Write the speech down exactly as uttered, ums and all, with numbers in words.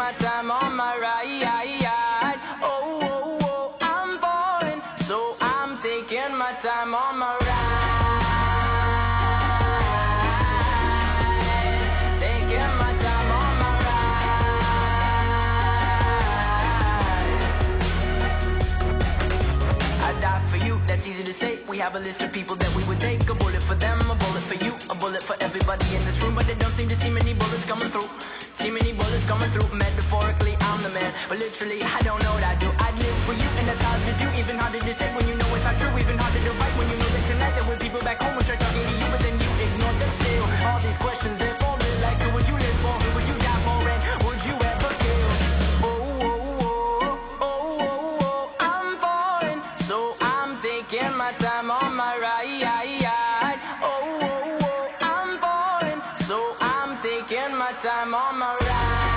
my time on my ride. Oh, oh, oh, I'm falling, so I'm taking my time on my ride. Taking my time on my ride. I die for you, that's easy to say. We have a list of people that we would take. A bullet for them, a bullet for you, a bullet for everybody in this room. But they don't seem to see many bullets coming through. See many bullets coming through. Metaphorically, I'm the man, but literally, I don't know what I do. I'd live for you, and that's hard to do. Even harder to say when you know it's not true. Even harder to write when you know that tonight there were people back home who tried talking to you, but then you ignored them still. All these questions, they're for real. Like, who would you live for? Who would you die for? And would you ever kill? Oh, oh, oh, oh, oh, oh, I'm falling, so I'm taking my time on my ride. Oh, oh, oh, I'm falling, so I'm taking my time on my ride.